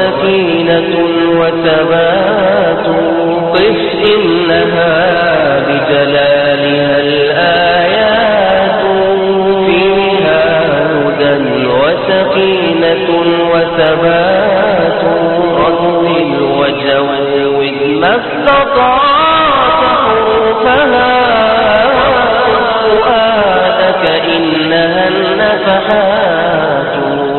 وسكينة وثبات. قف إنها بجلالها الآيات فيها هدى وسكينة وثبات. رتل وجوّد ما استطعت حروفها فؤادك إنها النفحات.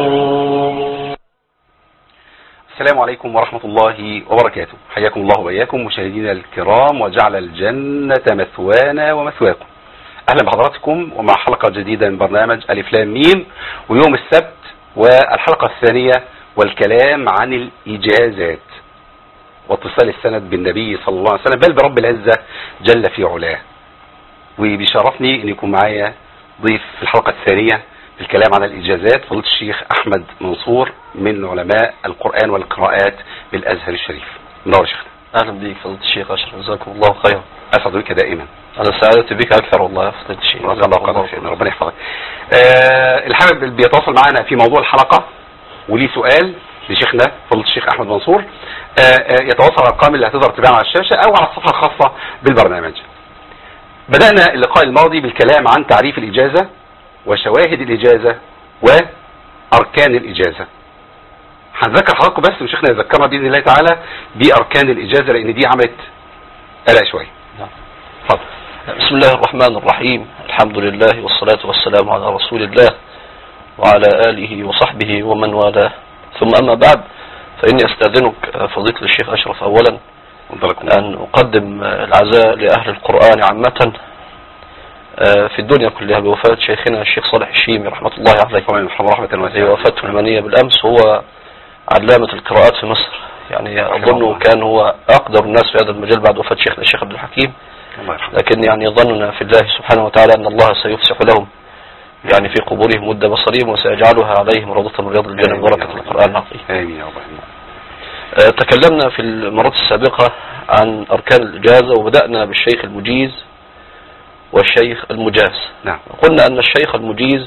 السلام عليكم ورحمة الله وبركاته. حياكم الله وإياكم مشاهدينا الكرام، وجعل الجنة مثوانا ومثواكم. أهلا بحضراتكم ومع حلقة جديدة من برنامج ألف لام ميم، ويوم السبت والحلقة الثانية والكلام عن الإجازات واتصال السند بالنبي صلى الله عليه وسلم، بل برب العزة جل في علاه. وبيشرفني أن يكون معايا ضيف في الحلقة الثانية في الكلام عن الإجازات فضيلة الشيخ أحمد منصور من علماء القرآن والقراءات بالأزهر الشريف. منور شيخنا. أهلا بك فضيلة الشيخ أشرف، جزاكم الله خيرا. أسعد بك دائما. أنا سعادتي بك أكثر والله يا فضيلة الشيخ. ربنا يحفظك. الحابب اللي بيتواصل معنا في موضوع الحلقة وليه سؤال لشيخنا فضيلة الشيخ أحمد منصور يتواصل على الأرقام اللي هتظهر تباعا على الشاشة أو على الصفحة الخاصة بالبرنامج. بدأنا اللقاء الماضي بالكلام عن تعريف الإجازة وشواهد الإجازة وأركان الإجازة. هنذكر حضراتكم بس وشيخنا يذكرنا بإذن الله تعالى بأركان الإجازة لأن دي عملت قلق شوية. اتفضل. بسم الله الرحمن الرحيم، الحمد لله والصلاة والسلام على رسول الله وعلى آله وصحبه ومن والاه، ثم أما بعد، فإني أستأذنك فضيلة الشيخ أشرف أولا أن أقدم العزاء لأهل القرآن عامة في الدنيا كلها بوفاة شيخنا الشيخ صالح الشيمي رحمة الله عليه. وفاته المنية بالأمس. هو علامة القراءات في مصر، يعني أظنه كان هو أقدر الناس في هذا المجال بعد وفاة شيخنا الشيخ عبد الحكيم، لكن يعني ظننا في الله سبحانه وتعالى أن الله سيفسح لهم يعني في قبورهم مدة بصريهم وسيجعلها عليهم روضة من رياض الجنة ببركة القرآن العظيم. آمين يا رب. تكلمنا في المرات السابقة عن أركان الإجازة وبدأنا بالشيخ المجيز والشيخ المجاز. نعم. قلنا أن الشيخ المجيز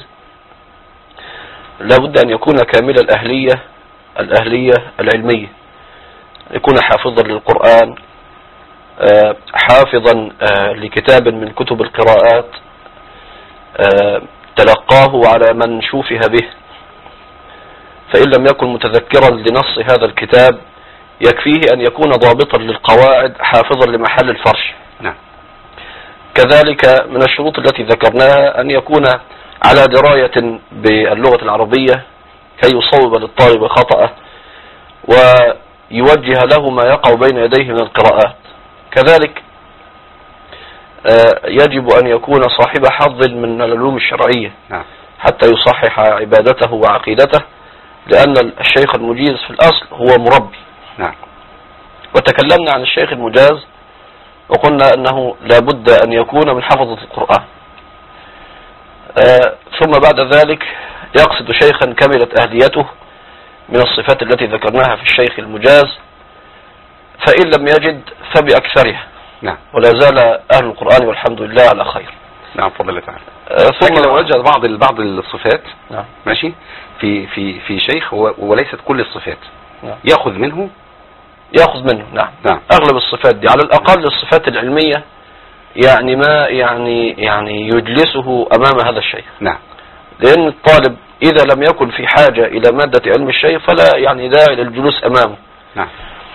لابد أن يكون كامل الأهلية العلمية، يكون حافظا للقرآن، حافظا لكتاب من كتب القراءات، تلقاه على من شوفه به، فإن لم يكن متذكرا لنص هذا الكتاب يكفيه أن يكون ضابطا للقواعد حافظا لمحل الفرش. نعم. كذلك من الشروط التي ذكرناها أن يكون على دراية باللغة العربية كي يصوب للطالب خطأه ويوجه له ما يقع بين يديه من القراءات. كذلك يجب أن يكون صاحب حظ من العلوم الشرعية. نعم. حتى يصحح عبادته وعقيدته، لأن الشيخ المجيز في الأصل هو مربي. نعم. وتكلمنا عن الشيخ المجاز وقلنا أنه لابد أن يكون من حفظة القرآن. ثم بعد ذلك يقصد شيخا كملت أهليته من الصفات التي ذكرناها في الشيخ المجاز، فإن لم يجد فبأكثرها. نعم. ولا زال أهل القرآن والحمد لله على خير. نعم بفضل الله تعالى. ثم لو وجد بعض الصفات. نعم. ماشي في شيخ وليست كل الصفات. نعم. يأخذ منه. نعم. نعم. أغلب الصفات دي على الأقل الصفات العلمية، يعني ما يعني يجلسه أمام هذا الشيخ. نعم. لأن الطالب إذا لم يكن في حاجة إلى مادة علم الشيخ فلا يعني داعي للجلوس أمامه. نعم.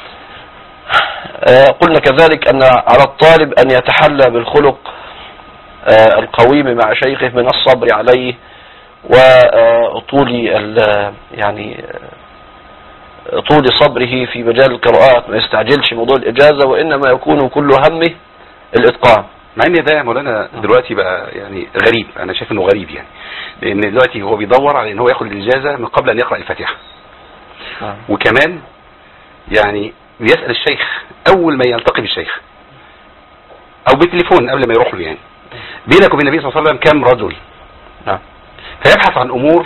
قلنا كذلك أن على الطالب أن يتحلى بالخلق القويم مع شيخه من الصبر عليه وطول يعني طول صبره في مجال القراءات، ما يستعجلش موضوع الإجازة، وإنما يكون كل همه الإتقان. مع ان ده يا مولانا دلوقتي بقى يعني غريب، انا شايف انه غريب يعني، لان دلوقتي هو بيدور على ان هو ياخد الاجازه من قبل ان يقرا الفاتحه. وكمان يعني بيسال الشيخ اول ما يلتقي بالشيخ او بالتليفون قبل ما يروح له، يعني بينك وبين النبي صلى الله عليه وسلم كم رجل؟ نعم. فيبحث عن امور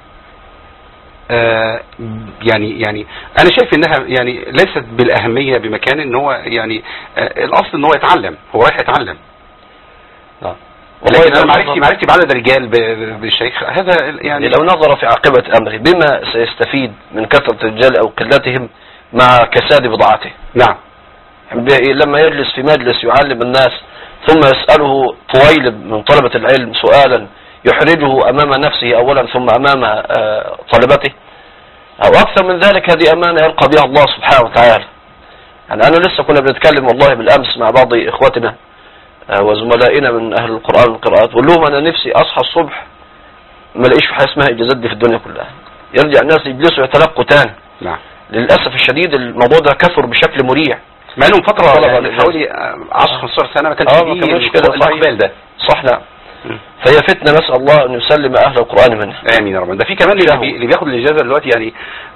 يعني انا شايف انها يعني ليست بالاهميه بمكان ان هو يعني الاصل ان هو يتعلم، هو رايح يتعلم. نعم. والله انا معرفتي بعدد الرجال بالشيخ هذا يعني لو نظر في عاقبة امره بما سيستفيد من كثرة الرجال او قلتهم مع كساد بضاعته. نعم. لما يجلس في مجلس يعلم الناس ثم يسأله طويلب من طلبة العلم سؤالا يحرجه امام نفسه اولا ثم امام طلبته او اكثر من ذلك، هذه امانة يلقى بها الله سبحانه وتعالى. يعني انا لسه كنا بنتكلم والله بالامس مع بعض اخوتنا وزملائنا من اهل القرآن والقراءات، بقول لهم انا نفسي اصحى الصبح ما الاقيش في حاجه اسمها اجازات دي في الدنيا كلها، يرجع الناس يجلسوا يتلقوا تاني. نعم. للاسف الشديد الموضوع ده كثر بشكل مريع، ما لهم فتره يعني حوالي 10 15 سنه ما كانش فيه كده الاقبال ده. صح. نعم. فهي فتنه، نسال الله ان يسلم اهل القرآن منها. امين يا رب. ده في كمان اللي بياخد الاجازه دلوقتي يعني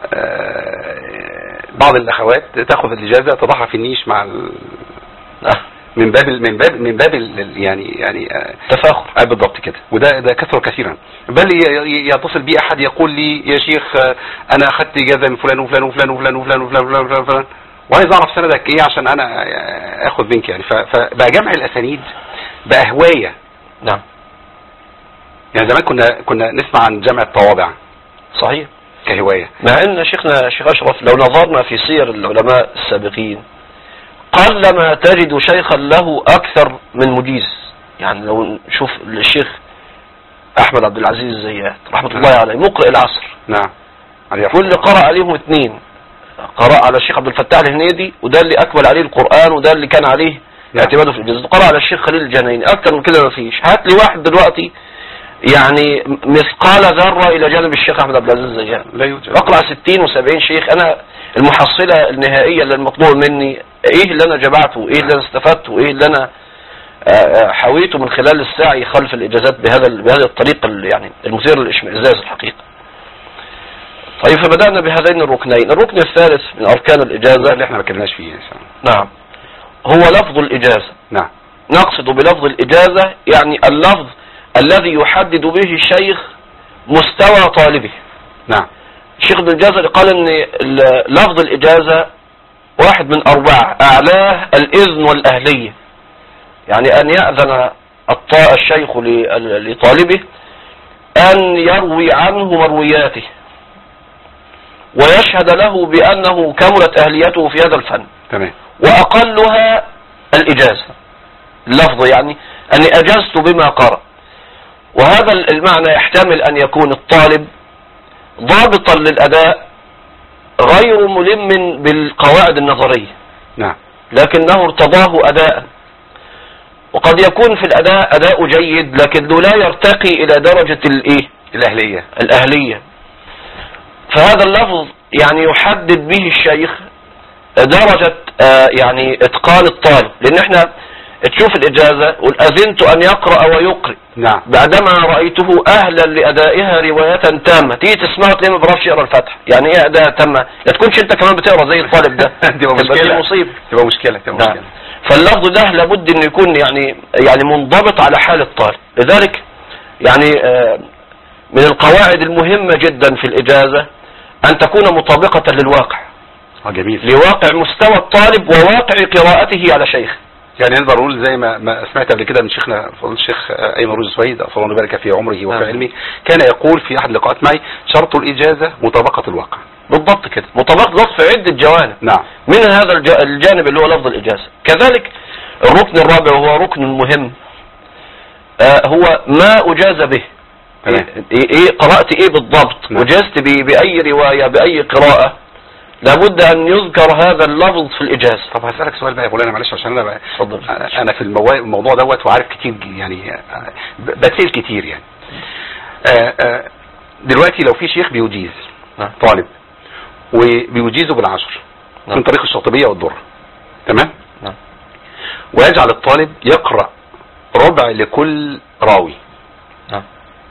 بعض الاخوات تاخذ الاجازه تضعها في النيش مع من باب يعني تفاخر. بالضبط كده. وده كثر كثيرا، بل يتصل بي احد يقول لي يا شيخ انا اخذت اجازه من فلان وفلان وفلان وفلان وفلان وفلان وفلان وفلان وفلان وعايز اعرف سندك ايه عشان انا اخذ منك يعني. فبقى جمع الاسانيد بقى هوايه. نعم. يعني زمان كنا نسمع عن جمع الطوابع. صحيح. كهوايه. مع ان شيخنا الشيخ اشرف لو نظرنا في سير العلماء السابقين قلما تجد شيخا له اكثر من مجيز. يعني لو نشوف الشيخ احمد عبد العزيز الزيات رحمة الله عليه مقرئ العصر. نعم. كل قرأ عليهم 2، قرأ على الشيخ عبد الفتاح الهنيدي وده اللي اكمل عليه القرآن وده اللي كان عليه اعتماده في الجزء، قرأ على الشيخ خليل الجنايني. اكثر من كده ما فيش. هات لي واحد دلوقتي يعني مثقال ذرة الى جانب الشيخ احمد عبد العزيز الزيات. لا يوجد. اقرأ 60 و70 شيخ. انا المحصلة النهائية اللي المطلوب مني ايه اللي انا جمعته وايه اللي انا استفدته وايه اللي انا حويته من خلال السعي خلف الاجازات بهذا الطريق يعني المثير للاشمئزاز الحقيقة. طيب فبدأنا بهذين الركنين. الركن الثالث من اركان الاجازة اللي احنا ما كناش فيه. نعم. هو لفظ الاجازة. نعم. نقصد بلفظ الاجازة يعني اللفظ الذي يحدد به الشيخ مستوى طالبه. نعم. الشيخ ابن الجزري قال ان لفظ الاجازة واحد من 4 اعلاه الاذن والاهلية. يعني ان يأذن الشيخ لطالبه ان يروي عنه مروياته ويشهد له بانه كملت اهليته في هذا الفن. تمام. واقلها الاجازة اللفظ يعني اني اجزت بما قرأ. وهذا المعنى يحتمل ان يكون الطالب ضابطا للاداء غير ملم بالقواعد النظرية. نعم. لكنه ارتضاه اداء. وقد يكون في الاداء اداء جيد لكنه لا يرتقي الى درجة الاهلية. فهذا اللفظ يعني يحدد به الشيخ درجة يعني اتقان الطالب. لان احنا تشوف الاجازة والاذنت ان يقرأ ويقرئ. نعم. بعدما رأيته اهلا لادائها رواية تامة تيجي تسمعه تلاقيه ما بيعرفش يقرا الفاتحة. يعني ايه اداء تامة؟ لا تكونش انت كمان بتقرا زي الطالب ده. تبقى مصيبة. تبقى مشكلة. نعم. فاللفظ ده لابد ان يكون يعني منضبط على حال الطالب. لذلك يعني من القواعد المهمة جدا في الاجازة ان تكون مطابقة للواقع. جميل. لواقع مستوى الطالب وواقع قراءته على شيخ. يعني نقدر نقول زي ما سمعت قبل كده من شيخنا فضل الشيخ ايمن روز سويد الله يبارك في عمره وفي علمه، كان يقول في احد اللقاءات معي شرط الاجازة مطابقة الواقع. بالضبط كده. مطابقة الواقع في عدة جوانب. نعم. من هذا الجانب اللي هو لفظ الإجازة. كذلك الركن الرابع وهو ركن مهم هو ما أجاز به. إيه قرأت إيه بالضبط. نعم. أجازت بأي رواية بأي قراءة لابد أن يذكر هذا اللفظ في الإجازة. طب هسألك سؤال بقى يا مولانا معلش عشان أنا في الموضوع دوت وعارف كتير يعني بسيل كتير يعني. دلوقتي لو في شيخ بيجيز طالب وبيجيزه بالعشر من طريق الشاطبية والدرة، تمام؟ نعم. ويجعل الطالب يقرأ ربع لكل راوي. نعم.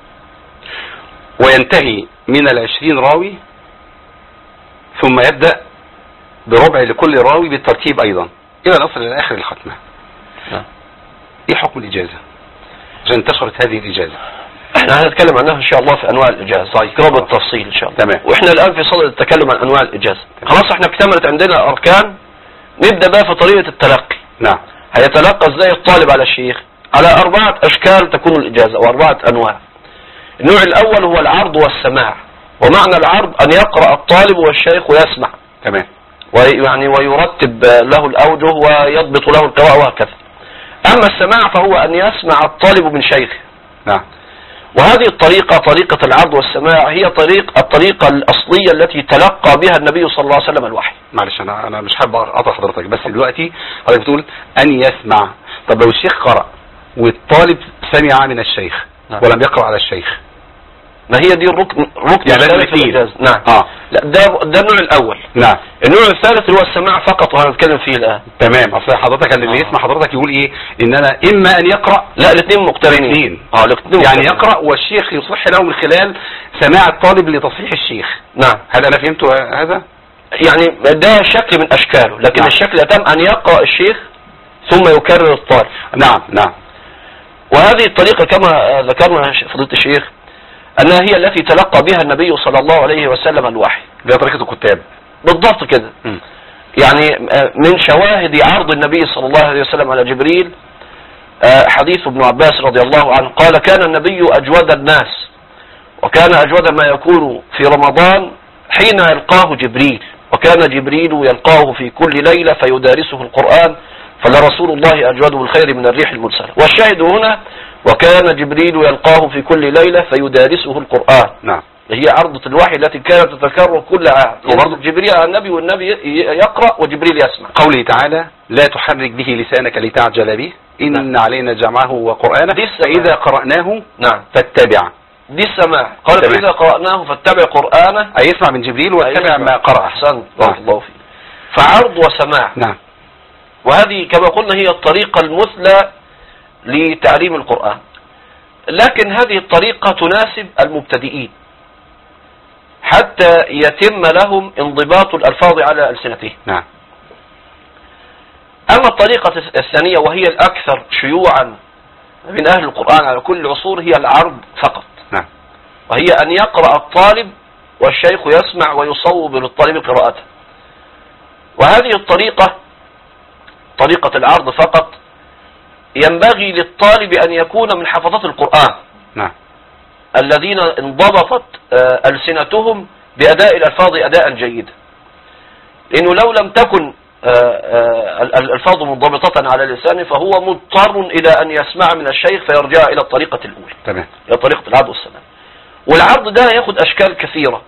وينتهي من 20 راوي ثم يبدأ بربع لكل راوي بالترتيب أيضا إلى الأصل إلى آخر الختمة. نعم. إيه حكم الإجازة عشان انتشرت هذه الإجازة؟ احنا هنتكلم عنها ان شاء الله في انواع الاجازة. طيب كده بالتفصيل ان شاء الله. تمام. واحنا الان في صدد التكلم عن انواع الاجازة. خلاص احنا اكتملت عندنا اركان. نبدأ بقى في طريقة التلقي. نعم. هيتلقى ازاي الطالب على الشيخ؟ على 4 أشكال تكون الإجازة أو 4 أنواع. النوع الأول هو العرض والسماع، ومعنى العرض أن يقرأ الطالب والشيخ ويسمع، تمام، ويعني ويرتب له الأوجه ويضبط له القراءة وهكذا. أما السماع فهو أن يسمع الطالب من شيخه. نعم. وهذه الطريقة، طريقة العرض والسماع، هي الطريقة الأصلية التي تلقى بها النبي صلى الله عليه وسلم الوحي. معلش أنا مش حابب أقطع حضرتك، بس دلوقتي حضرتك بتقول أن يسمع. طب لو الشيخ قرأ والطالب سمع من الشيخ ولم يقرأ على الشيخ، ما هي دي الركن يعني الثالث في الإجازة. نعم. لا ده النوع الأول. نعم. النوع الثالث اللي هو السماع فقط، وهنتكلم فيه الآن. تمام. أصل حضرتك اللي يسمع حضرتك يقول إيه؟ إن أنا إما أن يقرأ. لا، الاثنين مقترنين. الاثنين يعني يقرأ والشيخ يصح له من خلال سماع الطالب لتصحيح الشيخ. نعم. هل أنا فهمت هذا؟ يعني ده شكل من أشكاله، لكن نعم. الشكل الأتم أن يقرأ الشيخ ثم يكرر الطالب. نعم نعم. وهذه الطريقة كما ذكرنا فضيلة الشيخ أنها هي التي تلقى بها النبي صلى الله عليه وسلم الوحي. ده طريقة الكتاب بالضبط كده. يعني من شواهد عرض النبي صلى الله عليه وسلم على جبريل حديث ابن عباس رضي الله عنه قال: كان النبي أجود الناس، وكان أجود ما يكون في رمضان حين يلقاه جبريل، وكان جبريل يلقاه في كل ليلة فيدارسه القرآن، فلرسول الله أجود بالخير من الريح المرسلة. والشاهد هنا: وكان جبريل يلقاه في كل ليلة فيدارسه القرآن. نعم. هي عرضة الوحي التي كانت تتكرر كل عام، وبرضه جبريل على النبي والنبي يقرأ وجبريل يسمع. قوله تعالى: لا تحرك به لسانك لتعجل به إن علينا جمعه وقرآنه فإذا قرأناه نعم فاتبع. دي السماع. قال: فإذا قرأناه فاتبع قرآنه، أي يسمع من جبريل واتبع ما قرأ. أحسنت، بارك الله فيك. فعرض وسماع. نعم. وهذه كما قلنا هي الطريقة المثلى لتعليم القرآن، لكن هذه الطريقة تناسب المبتدئين حتى يتم لهم انضباط الألفاظ على ألسنتهم. نعم. أما الطريقة الثانية وهي الأكثر شيوعا من أهل القرآن على كل العصور هي العرض فقط. نعم. وهي أن يقرأ الطالب والشيخ يسمع ويصوب للطالب قراءته. وهذه الطريقة، طريقة العرض فقط، ينبغي للطالب أن يكون من حفظات القرآن. نعم. الذين انضبطت ألسنتهم بأداء الألفاظ أداء جيدا، لأنه لو لم تكن الألفاظ منضبطة على لسانه فهو مضطر إلى أن يسمع من الشيخ فيرجع إلى الطريقة الأولى. تمام. إلى طريقة العرض والسماع. والعرض ده يأخذ أشكال كثيرة،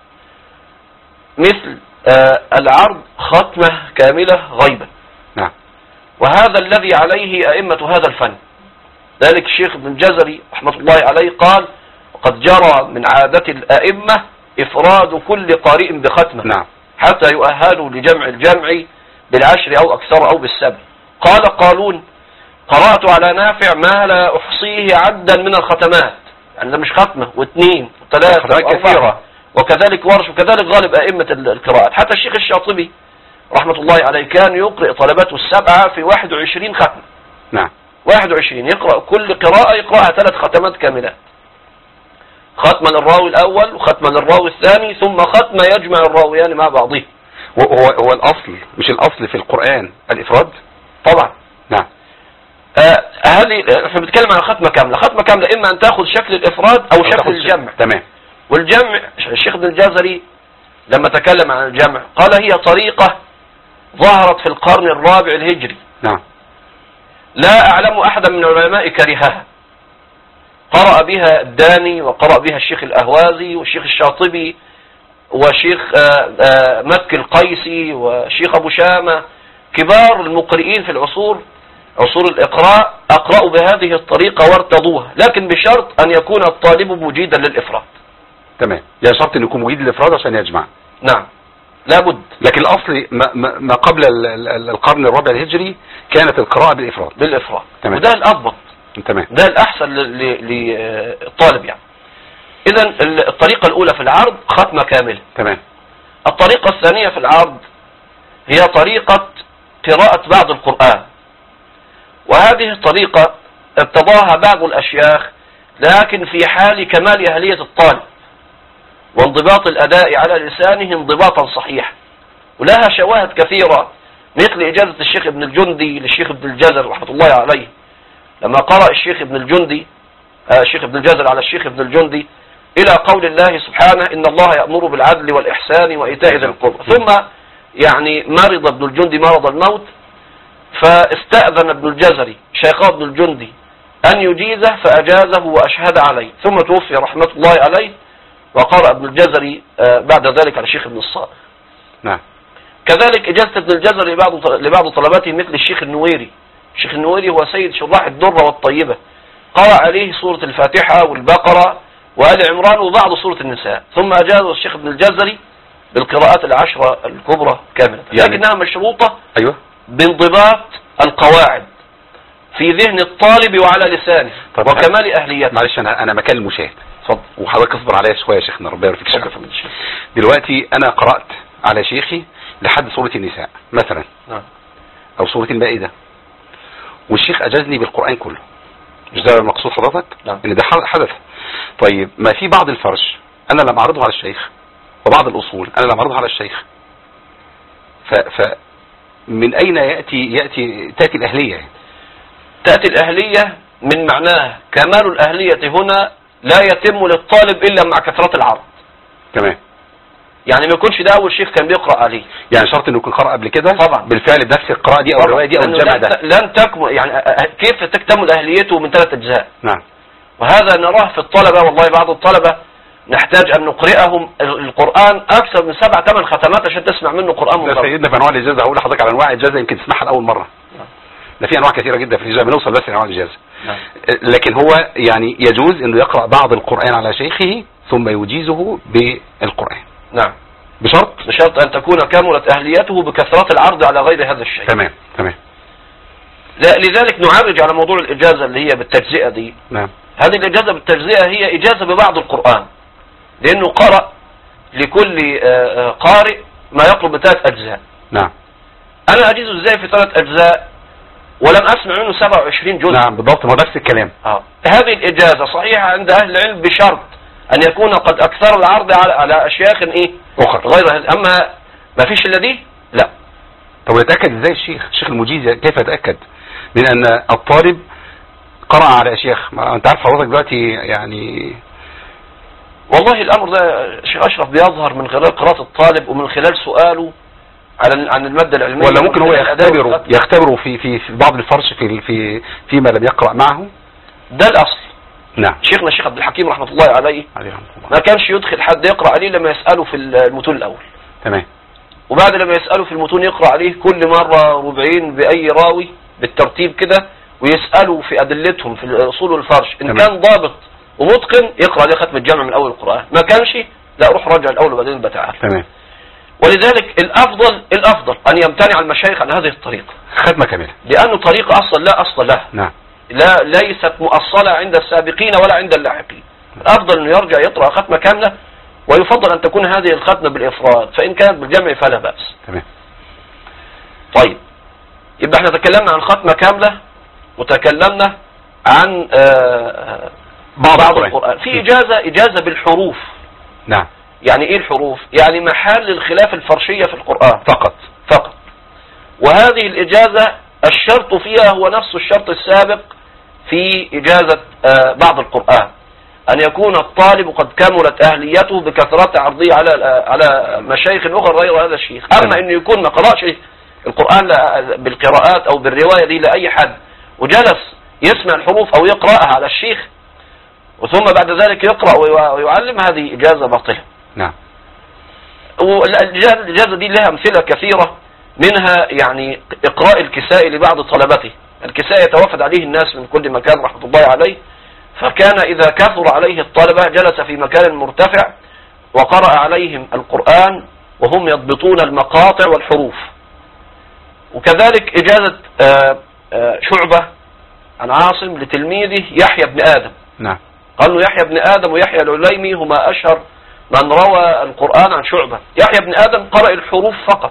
مثل العرض ختمة كاملة غيبا. نعم. وهذا الذي عليه أئمة هذا الفن. ذلك الشيخ ابن الجزري رحمة الله عليه قال: وقد جرى من عادة الأئمة إفراد كل قارئ بختمة. نعم. حتى يؤهلوا لجمع الجمع بالعشر أو أكثر أو بالسبع. قال قالون: قرأت على نافع ما لا أحصيه عدا من الختمات. يعني ده مش ختمة واثنين وثلاثة وأربعة، وكذلك ورش، وكذلك غالب أئمة القراءات. حتى الشيخ الشاطبي رحمة الله عليه كان يقرأ طلباته السبعة في 21 ختمة. نعم. 21 يقرأ كل قراءة يقرأها 3 ختمات كاملات، ختمة للراوي الأول وختمة للراوي الثاني ثم ختمة يجمع الراويان مع بعضهم. هو الأصل، مش الأصل في القرآن الإفراد؟ طبعا. نعم. هذه احنا بنتكلم عن ختمة كاملة. ختمة كاملة إما أن تأخذ شكل الإفراد أو شكل الجمع. تمام. والجمع الشيخ ابن الجزري لما تكلم عن الجمع قال: هي طريقة ظهرت في القرن الرابع الهجري. نعم. لا أعلم أحدا من العلماء كرهها. قرأ بها الداني، وقرأ بها الشيخ الأهوازي، والشيخ الشاطبي، وشيخ مكي القيسي، وشيخ أبو شامة، كبار المقرئين في عصور الإقراء أقرأوا بهذه الطريقة وارتضوها، لكن بشرط أن يكون الطالب مجيدا للإفراد. تمام. يعني شرط أن يكون مجيد للإفراد عشان يجمع. نعم، لابد. لكن الأصل ما قبل القرن الرابع الهجري كانت القراءة بالإفراد. تمام. وده الأضبط. تمام. ده الأحسن للطالب يعني. إذن الطريقة الأولى في العرض ختمة كاملة. تمام. الطريقة الثانية في العرض هي طريقة قراءة بعض القرآن، وهذه الطريقة ابتضاها بعض الأشياخ لكن في حال كمال أهلية الطالب وانضباط الأداء على لسانه انضباطا صحيحا، ولها شواهد كثيرة، مثل إجازة الشيخ ابن الجندي للشيخ ابن الجزر رحمة الله عليه لما قرأ الشيخ ابن الجندي الشيخ ابن الجزري على الشيخ ابن الجندي إلى قول الله سبحانه إن الله يأمر بالعدل والإحسان وإيتاء ذي القربى، ثم يعني مرض ابن الجندي مرض الموت، فاستأذن ابن الجزري شيخه ابن الجندي أن يجيزه فأجازه وأشهد عليه، ثم توفي رحمة الله عليه، وقرأ ابن الجزري بعد ذلك على الشيخ ابن الصالح. نعم. كذلك إجازة ابن الجزري لبعض طلباته مثل الشيخ النويري. الشيخ النويري هو سيد شراح الدرة والطيبة، قرأ عليه سورة الفاتحة والبقرة وآل عمران وبعض سورة النساء، ثم أجازه الشيخ ابن الجزري بالقراءات العشرة الكبرى كاملة، لكنها مشروطة أيوه بانضباط القواعد في ذهن الطالب وعلى لسانه وكمال أهليته. معلش أنا مكان المشاهد، اتفضل وحضرتك اصبر عليا شوية يا شيخنا، ربنا يبارك فيك. دلوقتي أنا قرأت على شيخي لحد سورة النساء مثلا، نعم، أو سورة المائدة، والشيخ أجازني بالقرآن كله، مش ده المقصود حضرتك؟ نعم. إن ده حدث. طيب ما في بعض الفرش أنا لم أعرضه على الشيخ، وبعض الأصول أنا لم أعرضه على الشيخ، من أين تأتي الأهلية؟ تأتي الأهلية من معناه كمال الأهلية هنا لا يتم للطالب إلا مع كثرة العرض. تمام. يعني ما يكونش ده أول شيخ كان بيقرأ عليه، يعني شرط إنه يكون قرأ قبل كده طبعا بالفعل نفس القراءة دي أو الرواية دي أو الجمع ده. لن تكمل، يعني كيف تكتمل أهليته من 3 أجزاء؟ نعم. وهذا نراه في الطلبة، والله بعض الطلبة نحتاج أن نقرئهم القرآن أكثر من 7-8 ختمات عشان تسمع منه قرآن مصر. سيدنا في أنواع الإجازة هقول لحضرتك على أنواع الإجازة يمكن تسمعها لأول مرة. ده في أنواع كثيرة جدا في الإجازة، بنوصل بس لأنواع الإجازة. لكن هو يعني يجوز إنه يقرأ بعض القرآن على شيخه ثم يجيزه بالقرآن. نعم. بشرط أن تكون كاملت أهليته بكثرة العرض على غير هذا الشيء. تمام. لذلك نعرج على موضوع الإجازة اللي هي بالتجزئة دي. نعم. هذه الإجازة بالتجزئة هي إجازة ببعض القرآن، لأنه قرأ لكل قارئ ما يقرب ب3 أجزاء. نعم. أنا أجيزه إزاي في 3 أجزاء ولم أسمع منه 27 جزء؟ نعم بالضبط، ما نفس الكلام. هذه الإجازة صحيحة عند أهل العلم بشرط أن يكون قد أكثر العرض على أشياخ أخرى غير هذا، أما ما فيش إلا دي لا. طب يتأكد إزاي الشيخ المجيز كيف يتأكد من أن الطالب قرأ على أشياخ؟ ما أنت عارف حضرتك دلوقتي يعني. والله الأمر ده شيخ أشرف بيظهر من خلال قراءة الطالب ومن خلال سؤاله عن المادة العلمية، ولا ممكن هو يختبره في بعض الفرش فيما لم يقرأ معه. ده الأصل. نعم. شيخنا الشيخ عبد الحكيم رحمة الله عليه ما كانش يدخل حد يقرأ عليه لما يسأله في المتون الأول. تمام. وبعد لما يسأله في المتون يقرأ عليه كل مرة ربعين بأي راوي بالترتيب كده، ويسأله في أدلتهم في الأصول والفرش، إن كان ضابط ومتقن يقرأ عليه ختم الجامع من أول القرآن، ما كانش لا روح راجع الأول وبعدين بتعال. تمام. ولذلك الأفضل أن يمتنع المشايخ عن هذه الطريقة ختمة كاملة، لأنه طريقة أصلا لا أصل لها. نعم. ليست مؤصلة عند السابقين ولا عند اللاحقين. الأفضل أنه يرجع يقرأ ختمة كاملة، ويفضل أن تكون هذه الختمة بالإفراد، فإن كانت بالجمع فلا بأس. تمام. طيب، يبقى احنا تكلمنا عن ختمة كاملة وتكلمنا عن بعض القرآن. في إجازة بالحروف. نعم. يعني إيه الحروف؟ يعني محل الخلاف الفرشية في القرآن فقط. وهذه الإجازة الشرط فيها هو نفس الشرط السابق في إجازة بعض القرآن، أن يكون الطالب قد كملت أهليته بكثرة عرضه على مشايخ أخرى غير هذا الشيخ. أما أنه يكون ما قرأش القرآن بالقراءات أو بالرواية دي لأي حد، وجلس يسمع الحروف أو يقرأها على الشيخ وثم بعد ذلك يقرأ ويعلم، هذه إجازة باطلة. نعم. والإجازة دي لها أمثلة كثيرة، منها يعني إقراء الكسائي لبعض طلبته. الكسائي يتوافد عليه الناس من كل مكان رحمة الله عليه، فكان إذا كثر عليه الطلبة جلس في مكان مرتفع وقرأ عليهم القرآن وهم يضبطون المقاطع والحروف. وكذلك إجازة شعبة عن عاصم لتلميذه يحيى بن آدم. نعم. قال له يحيى بن آدم ويحيى العليمي هما أشهر من روى القرآن عن شعبة. يحيى بن آدم قرأ الحروف فقط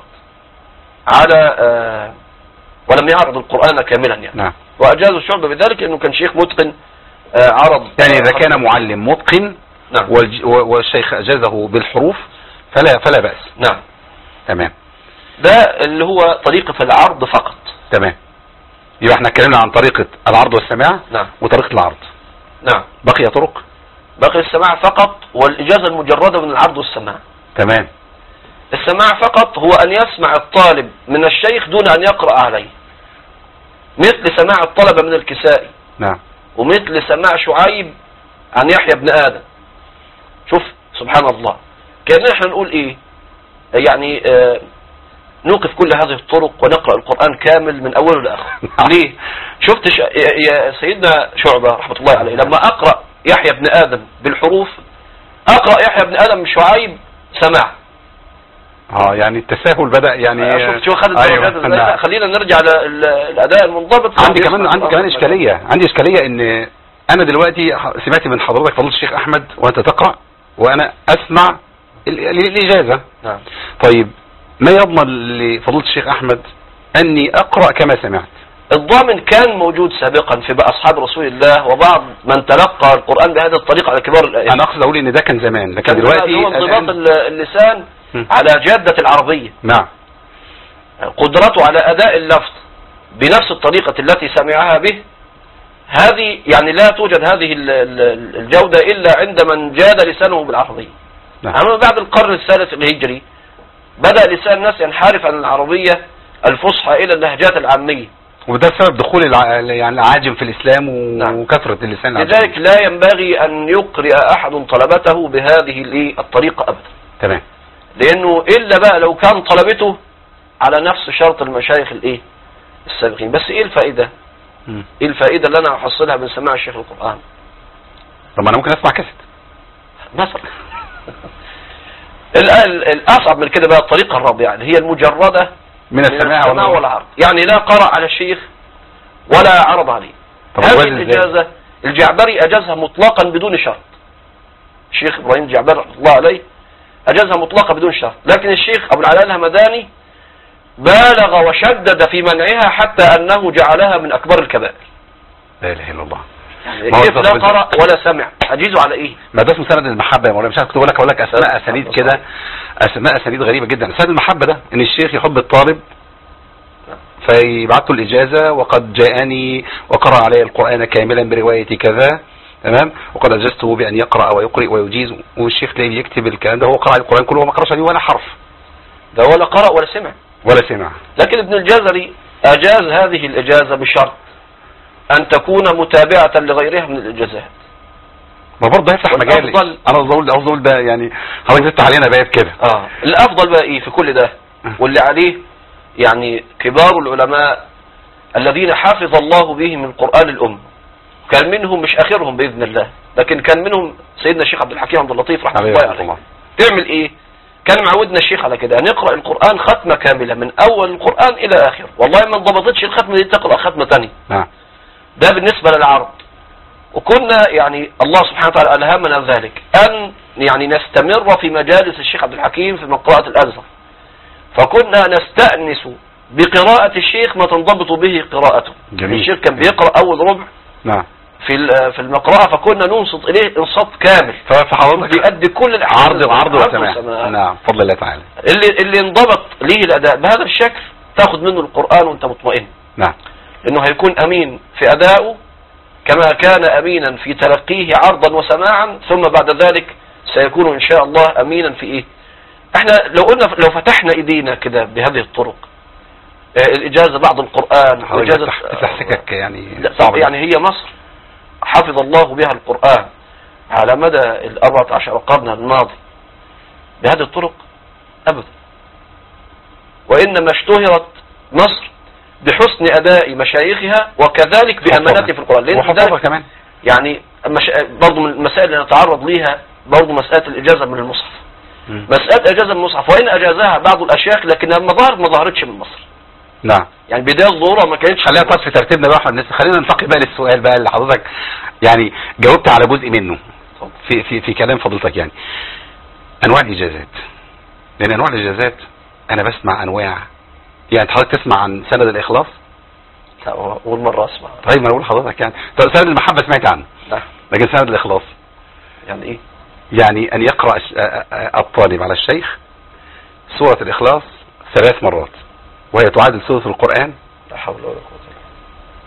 على ولم يعرض القرآن كاملا يعني. نعم. وأجاز الشعبة بذلك أنه كان شيخ متقن عرض. يعني إذا كان معلم متقن، نعم، والشيخ أجازه بالحروف فلا بأس. نعم. تمام. ده اللي هو طريقة العرض فقط. تمام. يبقى احنا اتكلمنا عن طريقة العرض والسماع. نعم. وطريقة العرض. نعم. بقي طرق. باقي السماع فقط، والإجازة المجردة من العرض والسماع. تمام. السماع فقط هو أن يسمع الطالب من الشيخ دون أن يقرأ عليه، مثل سماع الطلبة من الكسائي. نعم. ومثل سماع شعيب عن يحيى بن آدم. شوف سبحان الله، كأننا احنا نقول ايه يعني نوقف كل هذه الطرق ونقرأ القرآن كامل من أوله لآخره. ليه؟ شفت يا سيدنا شعبة رحمة الله عليه لما أقرأ يحيى بن آدم بالحروف، أقرأ يحيى بن آدم شعيب سماع. يعني التساهل بدأ يعني. شوف خد الدرجات ازاي. خلينا نرجع للأداء المنضبط. عندي كمان إشكالية إن أنا دلوقتي سمعت من حضرتك فضيلة الشيخ أحمد وأنت تقرأ وأنا أسمع الإجازة. نعم. طيب ما يضمن لفضيلة الشيخ أحمد أني أقرأ كما سمعت؟ الضامن كان موجود سابقا في أصحاب رسول الله وبعض من تلقى القرآن بهذه الطريقة على كبار الأئمة. أنا أقصد أقول إن ده كان زمان، لكن دلوقتي هو انضباط اللسان على جادة العربية. نعم. قدرته على أداء اللفظ بنفس الطريقة التي سمعها به، هذه يعني لا توجد هذه الجودة إلا عند من جاد لسانه بالعربية. نعم. أما بعد القرن الثالث الهجري بدأ لسان الناس ينحرف عن العربية الفصحى إلى اللهجات العامية، وده سبب دخول يعني العاجم في الإسلام وكثرة اللسان العربي. لذلك لا ينبغي أن يقرئ أحد طلبته بهذه الطريقة أبدا. تمام. لأنه إلا بقى لو كان طلبته على نفس شرط المشايخ السابقين. بس إيه الفائدة؟ إيه الفائدة اللي أنا أحصلها من سماع الشيخ القرآن؟ طب أنا ممكن أسمع كاسيت مثلا. الأصعب من كده بقى الطريقة الرابعة اللي هي المجردة من السماع والعرض، يعني لا قرأ على الشيخ ولا عرض عليه. هذه الإجازة الجعبري أجازها مطلقا بدون شرط. الشيخ إبراهيم الجعبري رحمه الله عليه أجازها مطلقا بدون شرط، لكن الشيخ أبو العلاء الهمداني بالغ وشدد في منعها حتى أنه جعلها من أكبر الكبائر. لا إله إلا الله. كيف لا قرأ ولا سمع؟ أجيزه على إيه؟ ما ده اسمه سند المحبة يا مولانا. مش عارف كنت أقول لك أسماء أسانيد كده، أسماء أسانيد غريبة جدا. سند المحبة ده إن الشيخ يحب الطالب فيبعث له الإجازة، وقد جاءني وقرأ علي القرآن كاملا برواية كذا، تمام، وقد أجزته بأن يقرأ ويقرئ ويجيز، والشيخ تلاقيه يكتب الكلام ده. هو قرأ القرآن كله وما قرأش عليه ولا حرف، ده ولا قرأ ولا سمع. لكن ابن الجزري أجاز هذه الإجازة بشرط أن تكون متابعة لغيرها من الإجازات. ما برضه هيفتح مجال. أنا أظن ده يعني حضرتك تفتح علينا باب كده. الأفضل بقى إيه في كل ده واللي عليه يعني كبار العلماء الذين حافظ الله بهم من قرآن الأم، كان منهم مش آخرهم بإذن الله، لكن كان منهم سيدنا الشيخ عبد الحكيم عبد اللطيف رحمه الله عليه. تعمل إيه؟ كان معودنا الشيخ على كده، نقرأ القرآن ختمة كاملة من أول القرآن إلى آخر. والله ما انضبطتش الختمة دي تقرأ ختمة تانية. ده بالنسبة للعرض. وكنا يعني الله سبحانه وتعالى ألهمنا ذلك أن يعني نستمر في مجالس الشيخ عبد الحكيم في قراءة الأزهر، فكنا نستأنس بقراءة الشيخ ما تنضبط به قراءته. جميل. الشيخ كان بيقرأ أول ربع في المقرأة، فكنا ننصت إليه انصات كامل، فحضرتك بيأدي كل الأحوال عرض وسماع. نعم فضل الله تعالى. اللي انضبط ليه الأداء بهذا الشكل تاخد منه القرآن وانت مطمئن. نعم. لأنه هيكون أمين في أدائه كما كان أمينا في تلقيه عرضا وسماعا، ثم بعد ذلك سيكون إن شاء الله أمينا في إيه. احنا لو فتحنا إيدينا كده بهذه الطرق، الإجازة بعض القرآن وإجازة تحسكك يعني صعب. يعني هي مصر حفظ الله بها القرآن على مدى 14 قرن الماضي بهذه الطرق أبدا، وإنما اشتهرت مصر بحسن أداء مشايخها وكذلك بأمانته في القرآن. وحفظها كمان. يعني برضو من المسائل اللي نتعرض ليها برضو مسألة الإجازة من المصحف. مسألة إجازة من المصحف وإن أجازها بعض الأشياخ، لكن لما ما ظهرتش من مصر. نعم. يعني بداية الظهورة ما كانتش. خلينا طب في ترتيبنا بقى احنا خلينا ننتقل بقى للسؤال بقى اللي حضرتك يعني جاوبت على جزء منه في كلام فضلتك. يعني انواع الاجازات، لان انواع الاجازات انا بسمع انواع. يعني حضرتك تسمع عن سند الاخلاص؟ لا اول مرة اسمع. طيب ما انا بقول لحضرتك يعني سند المحبة سمعت عنه. لا. لكن سند الاخلاص يعني ايه؟ يعني ان يقرأ الطالب على الشيخ سورة الاخلاص 3 مرات وهي تعادل سورة القرآن. لا حول ولا قوة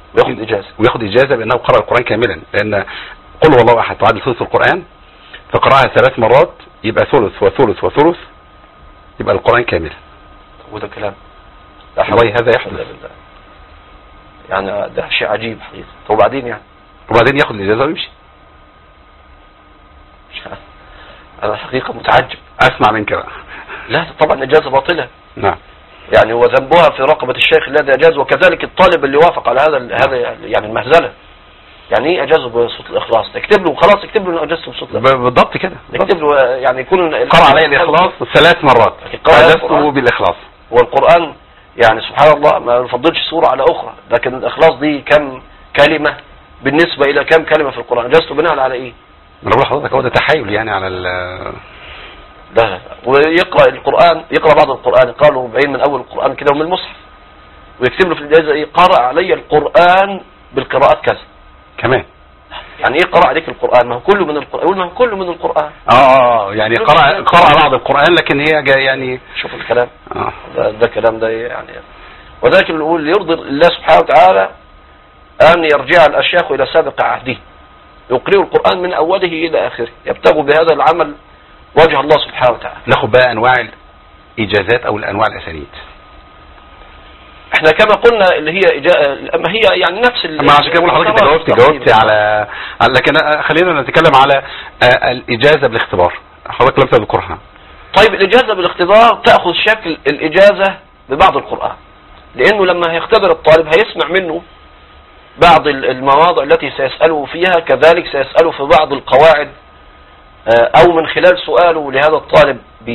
وياخد إجازة بأنه قرأ القرآن كاملا، لأن قل هو الله أحد تعادل ثلث القرآن، فقرأها 3 مرات يبقى ثلث وثلث وثلث، يبقى القرآن كاملا. وده كلام والله هذا يحدث يعني، ده شيء عجيب حقيقة. وبعدين ياخد الإجازة ويمشي. أنا الحقيقة متعجب. أسمع منك بقى. لا طبعا إجازة باطلة. نعم. يعني هو ذنبها في رقبة الشيخ الذي أجاز، وكذلك الطالب اللي وافق على هذا يعني المهزلة. يعني ايه اجازه بصوت الاخلاص؟ اكتب له خلاص، اكتب له انه اجازته بصوت الاخلاص بالضبط كده. اكتب له يعني يكون قرأ علي الاخلاص 3 مرات، اجازته بالاخلاص. والقرآن يعني سبحان الله ما نفضلش سورة على اخرى، لكن الاخلاص دي كم كلمة بالنسبة الى كم كلمة في القرآن؟ اجازته بناء على ايه؟ انا بقول لحضرتك هو ده تحايل يعني على لا. ويقرأ القرآن، يقرأ بعض القرآن قالوا بعين من اول القرآن كده ومن المصحف، ويكتب له في الاجازة ايه؟ قرأ علي القرآن بالقراءات كذا كمان. يعني ايه قرأ عليك القرآن؟ ما هو كله من القرآن. يقول ما هو كله من القرآن. يعني قرأ بعض القرآن، لكن هي جاي يعني. شوف الكلام. ده كلام ده يعني. وذلك بنقول يرضي الله سبحانه وتعالى أن يرجع الأشياخ إلى سابق عهده، يقرئوا القرآن من أوله إلى آخره، يبتغوا بهذا العمل وجه الله سبحانه وتعالى. ناخد بقى أنواع الإجازات أو الأنواع الأسانيد. احنا كما قلنا اللي هي اما هي يعني نفس ما عشان كده بقول لحضرتك جاوبت على لكن خلينا نتكلم على الإجازة بالاختبار. حضرتك لم تذكرها. طيب الإجازة بالاختبار تأخذ شكل الإجازة ببعض القرآن، لأنه لما هيختبر الطالب هيسمع منه بعض المواضع التي سيسأله فيها، كذلك سيسأله في بعض القواعد، أو من خلال سؤاله لهذا الطالب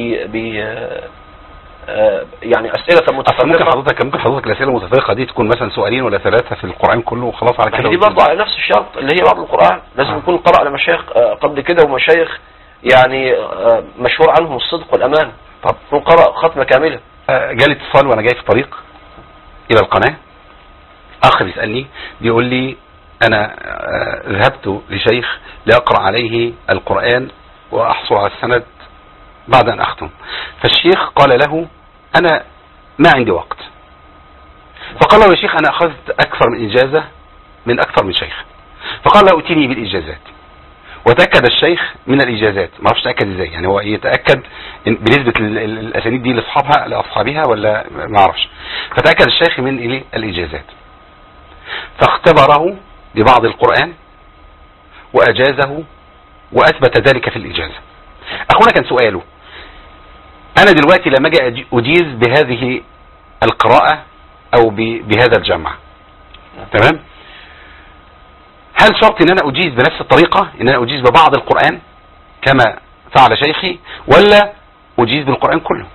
يعني أسئلة متفرقة. ممكن حضرتك الأسئلة المتفرقة دي تكون مثلا 2 ولا 3 في القرآن كله وخلاص على كده. دي برضه على نفس الشرط اللي هي بعض القرآن لازم يكون قرأ على مشايخ قبل كده، ومشايخ يعني مشهور عنهم الصدق والأمان. طب يكون قرأ ختمة كاملة. جالي اتصال وأنا جاي في طريق إلى القناة، أخ بيسألني بيقول لي أنا ذهبت لشيخ لأقرأ عليه القرآن وأحصل على السند بعد أن أختم، فالشيخ قال له أنا ما عندي وقت، فقال له يا شيخ أنا أخذت أكثر من إجازة من أكثر من شيخ، فقال له ائتني بالإجازات، وتأكد الشيخ من الإجازات. ما عرفش تأكد إزاي، يعني هو يتأكد بنسبة الأسانيد دي لأصحابها ولا ما عرفش، فتأكد الشيخ من الإجازات، فاختبره ببعض القرآن وأجازه وأثبت ذلك في الإجازة. أخونا كان سؤاله أنا دلوقتي لما أجي أجيز بهذه القراءة أو بهذا الجمع، تمام، هل شرط ان انا اجيز بنفس الطريقة، ان انا اجيز ببعض القرآن كما فعل شيخي، ولا اجيز بالقرآن كله؟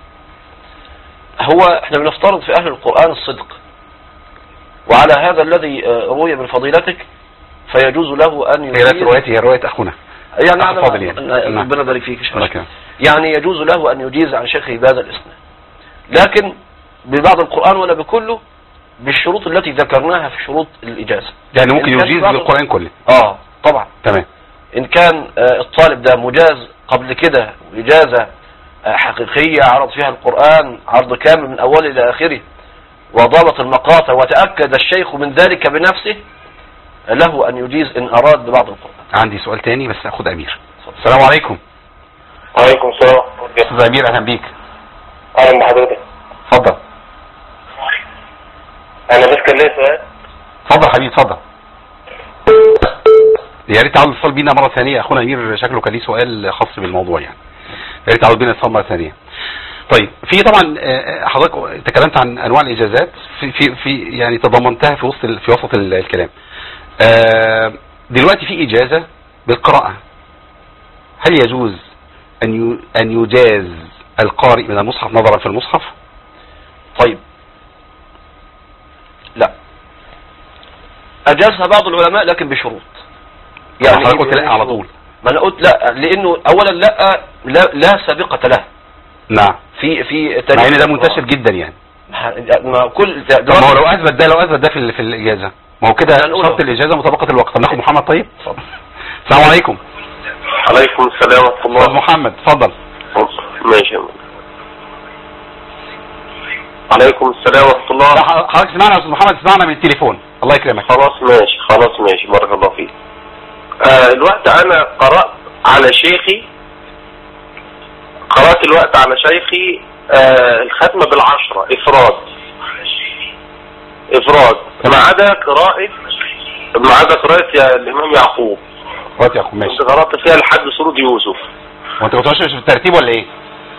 هو احنا بنفترض في اهل القرآن الصدق، وعلى هذا الذي روي من فضيلتك فيجوز له ان يجيز. هي رواية اخونا يعني ربنا يبارك فيك يعني يجوز له ان يجيز عن شيخه بهذا الاسناد، لكن ببعض القرآن ولا بكله، بالشروط التي ذكرناها في شروط الإجازة. يعني ممكن يجيز بالقرآن كله؟ طبعا. تمام. إن كان الطالب ده مجاز قبل كده إجازة حقيقية عرض فيها القرآن عرض كامل من أوله إلى آخره، وضابط المقاطع وتأكد الشيخ من ذلك بنفسه، له أن يجيز إن أراد ببعض القرآن. عندي سؤال تاني بس أخذ أمير. السلام عليكم. وعليكم السلام. أستاذ أمير أهلا بيك. أهلا بحضرتك. اتفضل. أنا بس كان ليا سؤال. اتفضل حبيبي اتفضل. يا ريت تعالوا الاتصال بينا مرة ثانية، أخونا أمير شكله كان ليه سؤال خاص بالموضوع يعني. يا ريت تعالوا بينا الاتصال مرة ثانية. طيب في طبعا حضرتك تكلمت عن أنواع الإجازات في يعني تضمنتها في وسط الكلام. دلوقتي في إجازة بالقراءة، هل يجوز أن يجاز القارئ من المصحف نظرا في المصحف؟ طيب لا، أجازها بعض العلماء لكن بشروط. يعني قلت لا على طول. ما أنا قلت لا لأنه أولا لا سابقة له. نعم. في مع ان ده منتشر جدا يعني. ما كل طب ما هو لو اثبت ده في الاجازه، ما هو كده شرط الاجازه مطابقه الوقت. طب ناخد محمد. طيب السلام عليكم. عليكم السلام ورحمه الله. استاذ محمد اتفضل. ماشي. عليكم السلام ورحمه الله. حضرتك اسمعنا يا استاذ محمد، اسمعنا من التليفون. الله يكرمك. خلاص ماشي بارك الله فيك. الوقت انا قرأت على شيخي الختمة بالعشرة افراد ما عدا قراءة يا الامام يعقوب. ماشي. كنت قرأت فيها لحد سورة يوسف. وانت كنت ماشي في الترتيب ولا ايه؟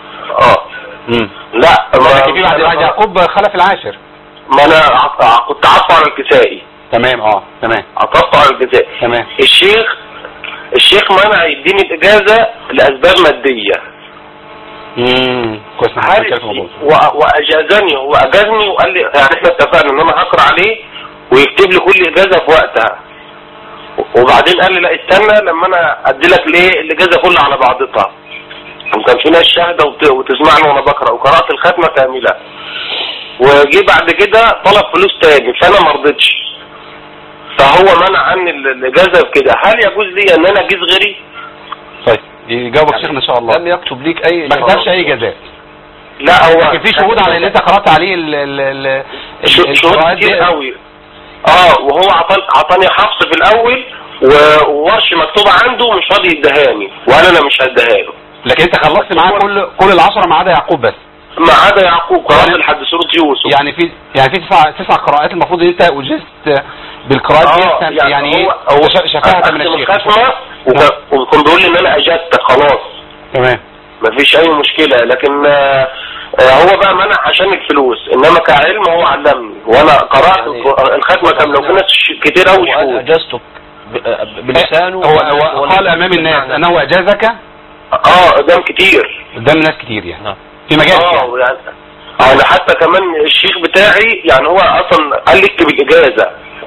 لا في بعد يعقوب خلف العاشر. ما انا كنت عطف على الكسائي. تمام. تمام. عطفت على الكسائي. تمام. الشيخ منع يديني الاجازة لاسباب مادية. كويس. واجازني وقال لي يعني احنا اتفقنا ان انا هقرا عليه ويكتب لي كل اجازة في وقتها. وبعدين قال لي لا استنى لما انا ادي لك الاجازة كلها على بعضها. وكان في ناس شاهدة وتسمعني وانا بقرا وقرأت الختمة كاملة. وجي بعد كده طلب فلوس تاني فانا ما رضيتش. فهو منع عني الاجازة بكده. هل يجوز لي ان انا اجيز غيري؟ طيب يجاوبك شيخنا ان شاء الله. لم يكتب ليك اي، ما كتبش اي اجازات. لا هو لكن في شهود على ان انت قرأت عليه شهود كتير قوي. وهو عطاني حفص في الاول وورش مكتوبة عنده مش راضي يدهاني وانا مش هديها له. لكن انت خلصت معاه كل العشرة ما عدا يعقوب بس. ما عدا يعقوب قرأت لحد سورة يوسف. يعني في 9 قراءات المفروض ان انت اجزت بالقراءات دي. يعني هو شفاهة من الشيخ. وكان بيقول لي ان انا اجزت خلاص. تمام. مفيش اي مشكلة. لكن هو بقى منع عشان الفلوس انما كعلم هو علمني وانا قرأت يعني الختمة كاملة وفي ناس كتير قوي شهود. اجازته بلسانه. هو قال امام الناس انه اجازك. قدام كتير. قدام ناس كتير يعني. في مجال يعني. انا حتى كمان الشيخ بتاعي يعني هو اصلا قال لي اكتب الاجازة.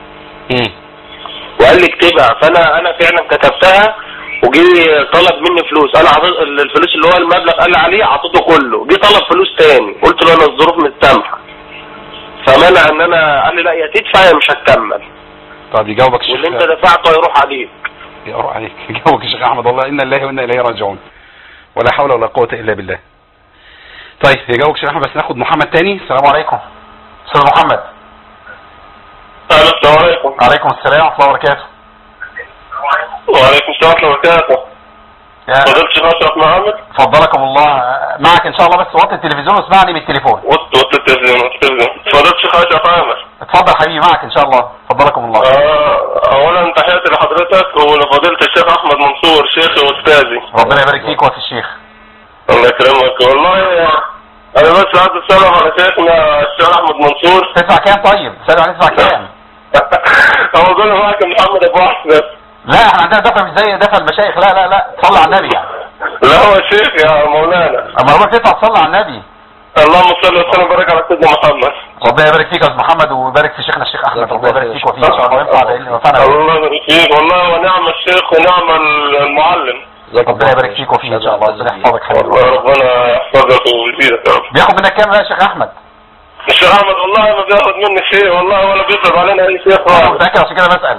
وقال لي اكتبها فانا فعلا كتبتها. وجي طلب مني فلوس انا الفلوس اللي هو المبلغ قال لي عليه عطيته كله. جي طلب فلوس تاني قلت له انا الظروف متسامحه. فمنع ان انا قال لي لا يا تدفع يا مش هتكمل. طب يجاوبك الشيخ. واللي انت دفعته يروح عليك. يجاوبك الشيخ احمد. والله انا لله وانا اليه راجعون ولا حول ولا قوه الا بالله. طيب يجاوبك الشيخ احمد بس ناخد محمد تاني. السلام عليكم استاذ محمد. السلام عليكم. وعليكم السلام ورحمه الله وبركاته. وعليكم السلام ورحمه الله وبركاته. فضلت شيخ اشرف محمد. فضلكم الله. معك ان شاء الله بس وطي التلفزيون واسمعني من التليفون. وطي التلفزيون. فضلت شيخ اشرف محمد. اتفضل حبيبي معك ان شاء الله. فضلكم الله. اولا تحياتي لحضرتك ولفضيلة الشيخ احمد منصور شيخي واستاذي. ربنا يبارك فيك وفي الشيخ. الله يكرمك. والله انا بس عايز اسلم على شيخنا الشيخ احمد منصور. تدفع كام طيب؟ سألوا عليه تدفع كام؟ هو دول معاك محمد ابو احمد. لا احنا عندنا دفع مش زي دفع المشايخ. لا صلى على النبي يعني. لا هو شيخ يا مولانا. اما ربنا تدفع تصلي على النبي. اللهم صل وسلم وبارك على سيدنا محمد. ربنا يبارك فيك يا استاذ محمد ويبارك في شيخنا الشيخ احمد. ربنا يبارك فيك وفيك ان شاء الله وينفع بإذن الله يبارك فيك. والله ونعم الشيخ ونعم المعلم. ربنا يبارك فيك وفيك ان شاء الله. ربنا يحفظك حبيبي. ربنا يحفظك ويزيدك يا رب. بياخد منك كام بقى يا شيخ احمد؟ الشيخ احمد والله ما بياخد مني شيء والله ولا بيطلب علينا اي شيء خالص. متأكد عشان كده بسأل.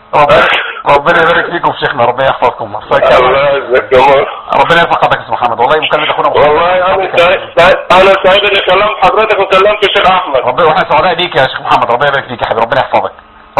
ربنا يبارك فيكم في شيخنا. ربنا يحفظكم. الله يعزك يا مر. ربنا يرفع قدرك يا استاذ محمد. والله مكالمة اخونا والله انا سعيد اني كلمت حضرتك وكلمت الشيخ احمد. ربنا واحنا سعداء بيك يا شيخ محمد. ربنا يبارك فيك يا حبيبي. ربنا يحفظك.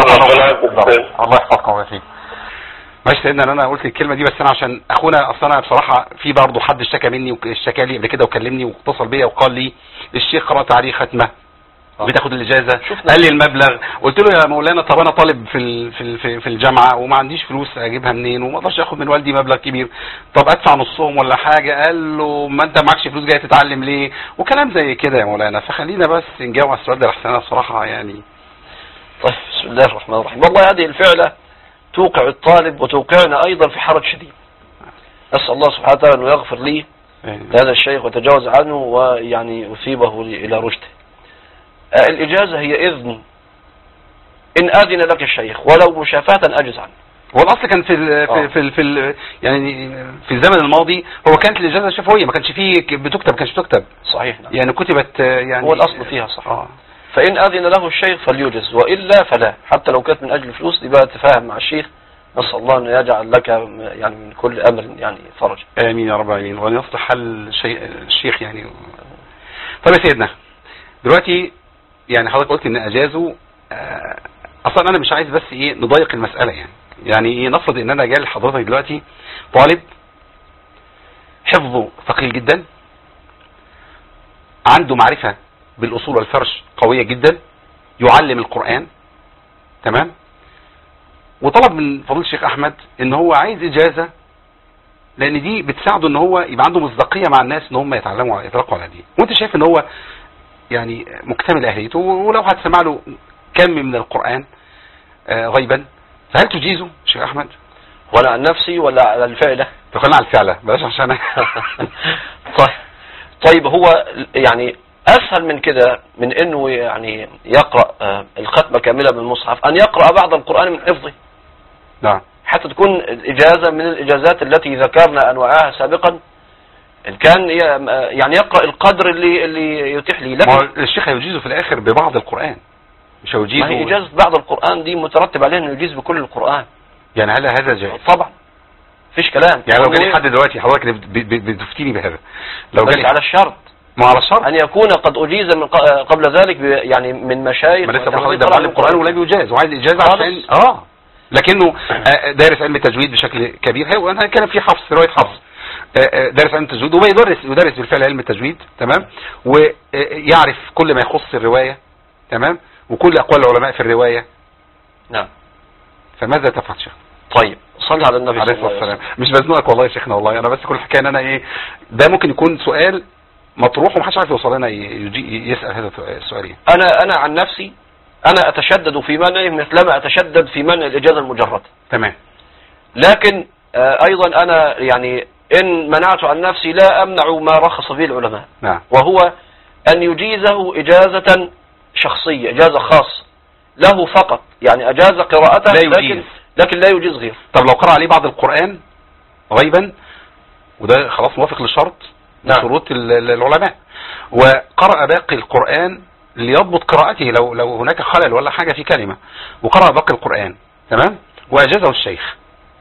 الله يحفظكم ويبارك. ماشي سيدنا انا قلت الكلمه دي بس انا عشان اخونا اصلا انا بصراحه في برضه حد اشتكى مني واشتكى لي قبل كده وكلمني واتصل بيا وقال لي الشيخ قرات عليه ختمه بتاخد الاجازه. قال لي المبلغ. قلت له يا مولانا طب انا طالب في الجامعه وما عنديش فلوس اجيبها منين وما اقدرش اخد من والدي مبلغ كبير. طب ادفع نصهم ولا حاجه؟ قال له ما انت معكش فلوس جاي تتعلم ليه وكلام زي كده يا مولانا. فخلينا بس نجاوب على السؤال ده لحسن انا بصراحه يعني. طيب بسم الله الرحمن الرحيم. والله هذه الفعله توقع الطالب وتوقعنا ايضا في حرج شديد. نسال الله سبحانه وتعالى انه يغفر لي لهذا الشيخ وتجاوز عنه ويعني اثيبه الى رشده. الإجازة هي إذن إن أذن لك الشيخ ولو مشافهة أجز عنه. هو الأصل كان في يعني في الزمن الماضي هو كانت الإجازة شفوية ما كانش فيه بتكتب. كانش تكتب صحيح نعم. يعني كتبت يعني هو الأصل فيها صح. فإن أذن له الشيخ فليجز وإلا فلا. حتى لو كانت من أجل فلوس دي بقى تفاهم مع الشيخ. نسأل الله أن يجعل لك يعني من كل أمر يعني فرج. آمين يا رب العالمين وأن يصلح حل الشيخ يعني. طيب يا سيدنا دلوقتي يعني حضرتك قلت ان اجازوا اصلا انا مش عايز بس ايه نضيق المسألة يعني ايه، نفرض ان انا جاي لحضرتك دلوقتي طالب حفظه ثقيل جدا، عنده معرفة بالاصول والفرش قوية جدا، يعلم القرآن، تمام، وطلب من فضيلة الشيخ احمد ان هو عايز اجازة، لان دي بتساعده ان هو يبقى عنده مصداقية مع الناس ان هم يتعلموا يتلقوا على دي، وانت شايف ان هو يعني مكتمل اهليته، ولو هتسمع له كم من القرآن غيبا، فهل تجيزه شيخ احمد؟ ولا عن نفسي ولا على الفعلة؟ تخلنا على الفعلة بلاش عشان طيب هو يعني اسهل من كده من انه يعني يقرأ الختمة كاملة من المصحف ان يقرأ بعض القرآن من حفظه. نعم. حتى تكون الإجازة من الإجازات التي ذكرنا أنواعها سابقا، إن كان يعني يقرأ القدر اللي يتيح لي. لكن الشيخ هيجيزه في الآخر ببعض القرآن، مش هيجيزه. ما هي إجازة بعض القرآن دي مترتب عليها إنه يجيز بكل القرآن. يعني هل هذا جائز؟ طبعا فيش كلام. يعني لو جالي حد دلوقتي حضرتك بتفتيني بهذا، لو جالي على الشرط، ما على الشرط أن يكون قد أجيز من قبل ذلك يعني من مشايخ. ما لسه بقول ده معلم القرآن ولم يجاز وعايز إجازة عشان لكنه دارس علم التجويد بشكل كبير. هو انا كان في حفظ، في روايه حفظ، دارس علم التجويد ويدرس بالفعل علم التجويد، تمام، ويعرف كل ما يخص الروايه، تمام، وكل اقوال العلماء في الروايه. نعم. فماذا تفعل شيخ؟ طيب صلى على النبي عليه الصلاه والسلام. مش بزنقك والله يا شيخنا، والله انا بس كل الحكايه ان انا ايه، ده ممكن يكون سؤال مطروح ومحدش عارف يوصل لنا يسال هذا السؤال. انا عن نفسي أنا أتشدد في منعه مثلما أتشدد في منع الإجازة المجردة. تمام. لكن أيضا أنا يعني إن منعت عن نفسي لا أمنع ما رخص فيه العلماء. نعم. وهو أن يجيزه إجازة شخصية، إجازة خاصة له فقط، يعني أجاز قراءته لكن لا يجيز غيره. طب لو قرأ عليه بعض القرآن غيبا، وده خلاص موافق للشرط من شروط العلماء، وقرأ باقي القرآن ليضبط قراءته لو هناك خلل ولا حاجة في كلمة، وقرأ باقي القرآن، تمام، وأجازه الشيخ،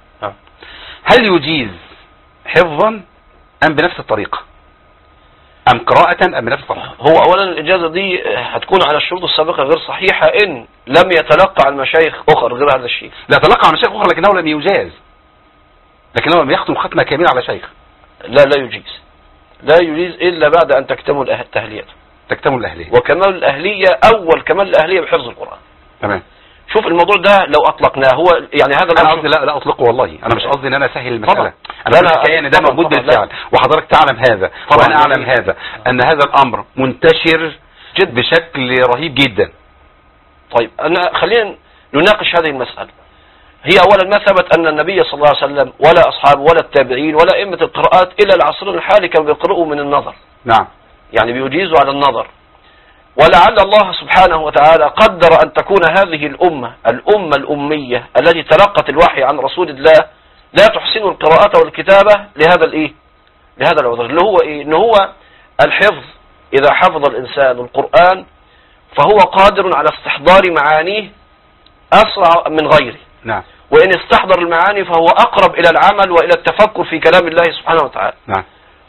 هل يجيز حفظا أم بنفس الطريقة، أم قراءة أم بنفس الطريقة؟ هو أولا الإجازة دي هتكون على الشروط السابقة غير صحيحة إن لم يتلقى عن مشايخ أخر غير هذا الشيء. لا تلقى عن مشايخ أخر لكنه لم يجاز، لكنه لم يختم ختمة كاملة على شيخ. لا يجيز، لا يجيز إلا بعد أن تكتمل التهلية. تكتمل الأهلية، وكمال الأهلية أول كمال الأهلية بحفظ القرآن. تمام. شوف الموضوع ده لو أطلقناه هو يعني هذا أنا قصدي لا أطلقه والله، أنا مش قصدي إن أنا أسهل المسألة طبعا. أنا الحكاية إن ده موجود بالفعل، وحضرتك تعلم هذا وأنا أعلم هذا، أن هذا الأمر منتشر جد بشكل رهيب جدا. طيب خلينا نناقش هذه المسألة. هي أولا ما ثبت أن النبي صلى الله عليه وسلم ولا أصحابه ولا التابعين ولا أئمة القراءات إلى العصر الحالي كانوا بيقرؤوا من النظر. نعم. يعني بيجيزوا على النظر، ولعل الله سبحانه وتعالى قدر أن تكون هذه الأمة الأمية التي تلقت الوحي عن رسول الله لا تحسن القراءة والكتابة لهذا العذر، اللي هو إيه؟ إن هو الحفظ. إذا حفظ الإنسان القرآن فهو قادر على استحضار معانيه أسرع من غيره. نعم. وإن استحضر المعاني فهو أقرب إلى العمل وإلى التفكر في كلام الله سبحانه وتعالى. نعم.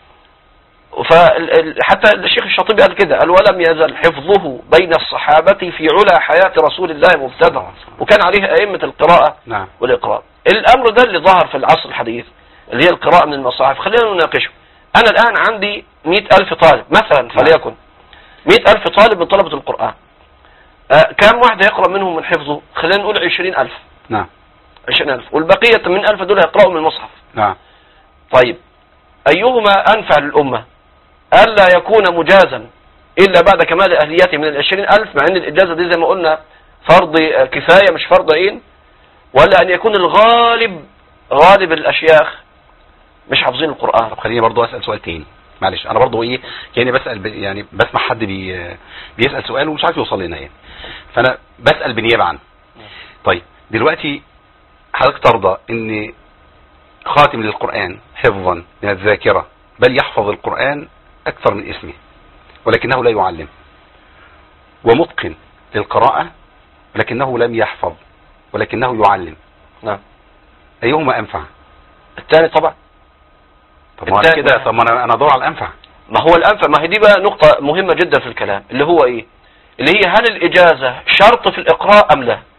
فحتى الشيخ الشاطبي قال كده، قال ولم يزل حفظه بين الصحابة في علا حياة رسول الله مبتدع، وكان عليه أئمة القراءة والإقراء. الأمر ده اللي ظهر في العصر الحديث اللي هي القراءة من المصاحف. خلينا نناقشه. أنا الآن عندي 100,000 طالب مثلا، فليكن 100,000 طالب من طلبة القرآن، كم واحد يقرأ منهم من حفظه؟ خلينا نقول 20,000. نعم. 20,000، والبقية 80,000 دول يقرأوا من المصحف. نعم. طيب أيهما أنفع للأمة؟ ألا يكون مجازا إلا بعد كمال أهليته من 20,000، مع أن الإجازة دي زي ما قلنا فرض كفاية مش فرض عين، ولا أن يكون غالب الأشياخ مش حافظين القرآن؟ طب خليني برضو أسأل سؤال تاني، معلش أنا برضو إيه يعني بسأل يعني بسمع حد بيسأل سؤال ومش عارف يوصل لنا يعني، فأنا بسأل بنيابة عنه. طيب دلوقتي حضرتك ترضى إن خاتم للقرآن حفظا من الذاكرة بل يحفظ القرآن أكثر من اسمه ولكنه لا يعلم، ومتقن للقراءة لكنه لم يحفظ ولكنه يعلم؟ نعم. أيهما أنفع؟ الثاني طبعا. طب ما كده، طب ما أنا أدور على الأنفع. ما هو الأنفع، ما هي دي بقى نقطة مهمة جدا في الكلام، اللي هو إيه؟ اللي هي هل الإجازة شرط في الإقراء أم لا؟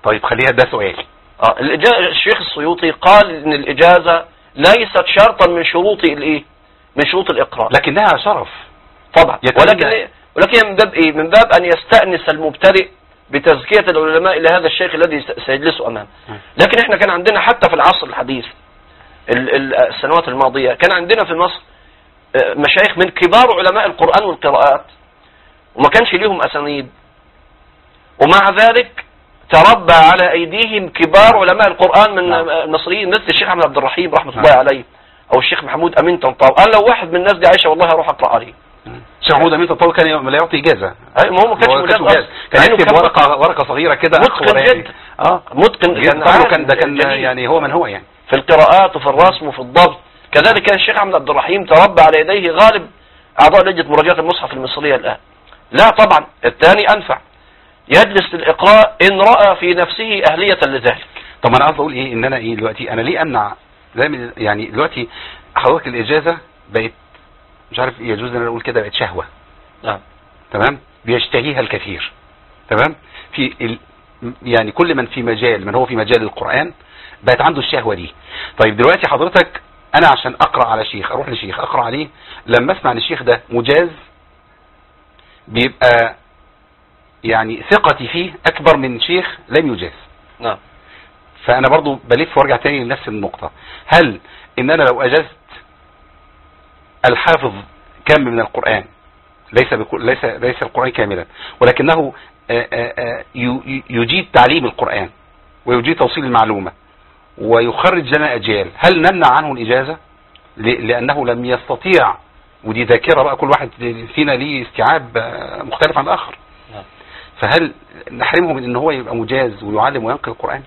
طيب خليها ده سؤال. الشيخ السيوطي قال ان الاجازة ليست شرطا من شروط الايه، من شروط الاقراء، لكنها شرف طبعا، ولكن من باب ايه، من باب ان يستأنس المبتدئ بتزكية العلماء الى هذا الشيخ الذي سيجلس امامه. لكن احنا كان عندنا حتى في العصر الحديث السنوات الماضية كان عندنا في مصر مشايخ من كبار علماء القرآن والقراءات وما كانش ليهم أسانيد، ومع ذلك تربى على أيديهم كبار علماء القرآن من المصريين، مثل الشيخ أحمد عبد الرحيم رحمة الله عليه، أو الشيخ محمود أمين طنطاوي. قال لو واحد من الناس دي عايشة والله هروح أقرأ عليه. الشيخ محمود أمين طنطاوي كان لا يعطي إجازة، ما هو ما كانش مجاز، كان يكتب ورقة صغيرة كده، متقن جدا، متقن كان يعني هو من هو يعني في القراءات وفي الرسم وفي الضبط. كذلك كان الشيخ أحمد عبد الرحيم تربى على يديه غالب أعضاء لجنة مراجعة المصحف المصرية الآن. لا طبعا الثاني أنفع، يجلس للإقراء إن رأى في نفسه أهلية لذلك. طب أنا قصدي أقول إيه، إن أنا إيه دلوقتي، أنا ليه أمنع يعني دلوقتي حضرتك الإجازة بقت مش عارف يجوز أن أقول كده، بقت شهوة. نعم. تمام، بيشتهيها الكثير. تمام، يعني كل من في مجال، من هو في مجال القرآن بقت عنده الشهوة دي. طيب دلوقتي حضرتك انا عشان اقرأ على شيخ، اروح لشيخ اقرأ عليه، لما اسمع ان الشيخ ده مجاز بيبقى يعني ثقتي فيه اكبر من شيخ لم يجاز. نعم. فانا برضو بلف وارجع تاني لنفس النقطة، هل ان انا لو اجزت الحافظ كم من القرآن، ليس القرآن كاملا، ولكنه يجيد تعليم القرآن ويجيد توصيل المعلومة ويخرج لنا أجيال، هل نمنع عنه الإجازة لأنه لم يستطيع؟ ودي ذاكرة بقى، كل واحد فينا ليه استيعاب مختلف عن الآخر. فهل نحرمه من ان هو يبقى مجاز ويعلم وينقل القرآن؟